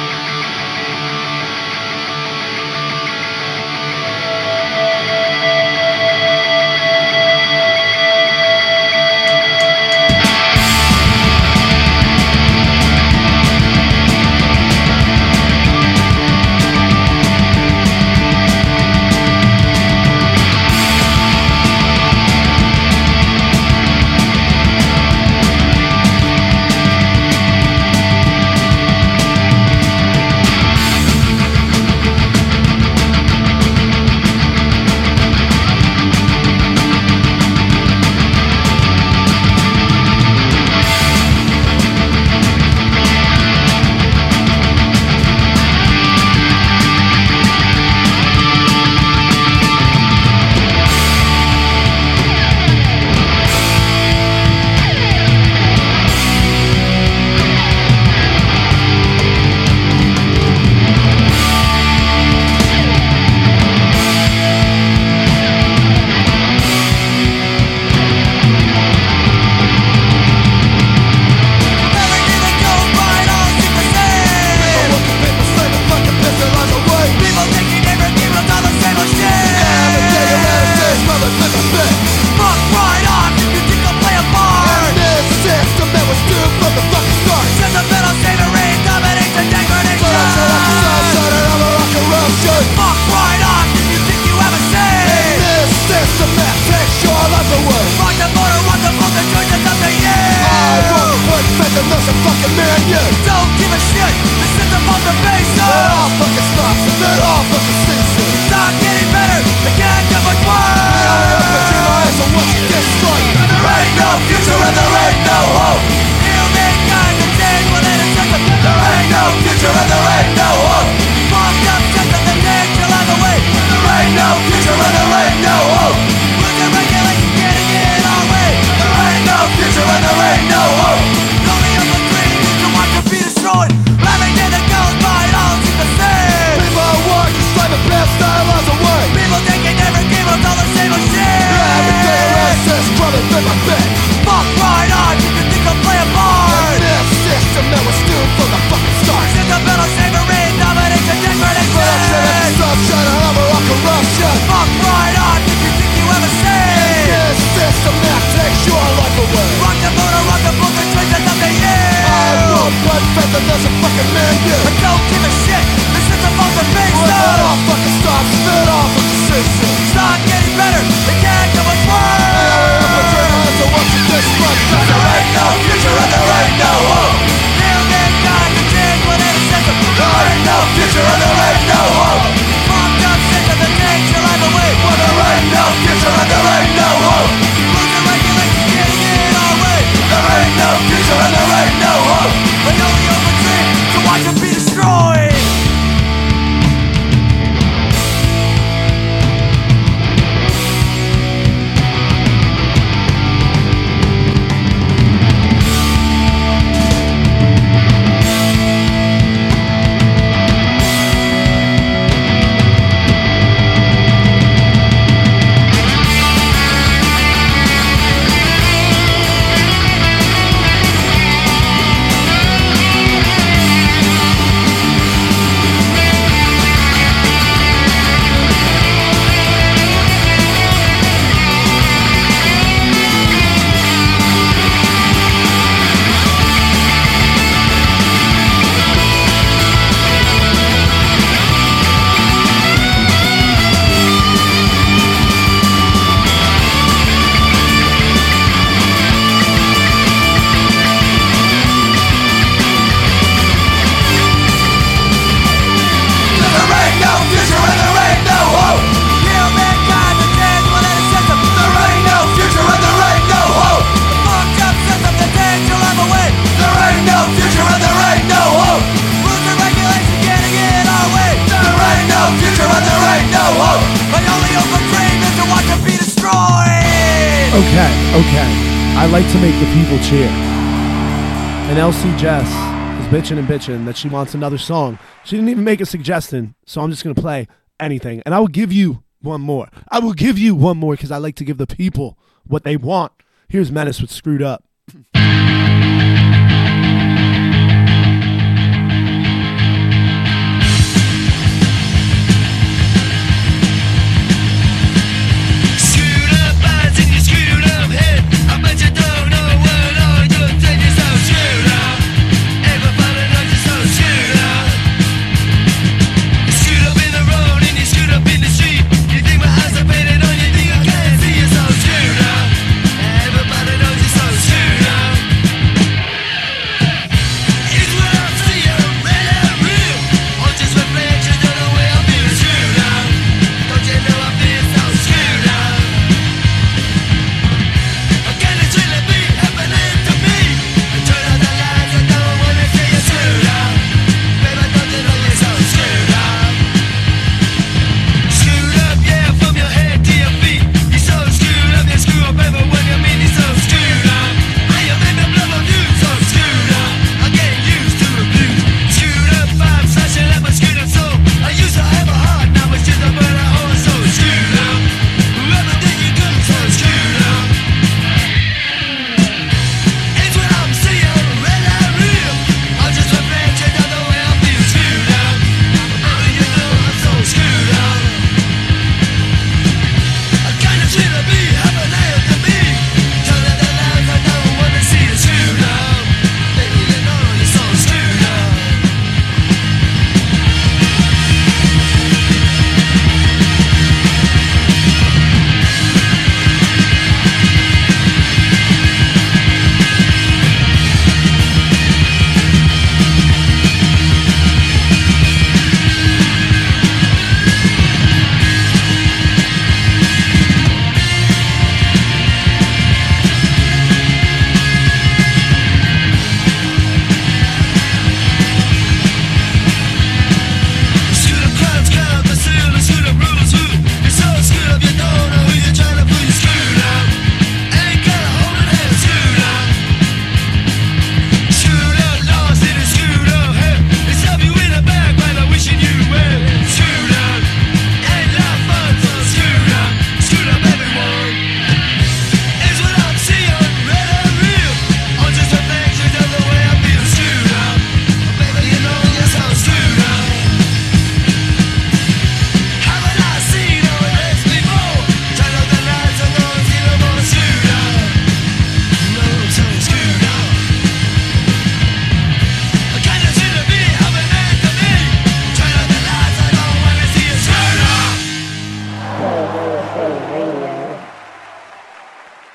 [SPEAKER 2] Okay. I like to make the people cheer. And LC Jess is bitching that she wants another song. She didn't even make a suggestion, so I'm just going to play anything. And I will give you one more. I will give you one more because I like to give the people what they want. Here's Menace with Screwed Up.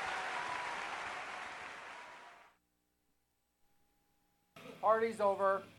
[SPEAKER 6] Party's over.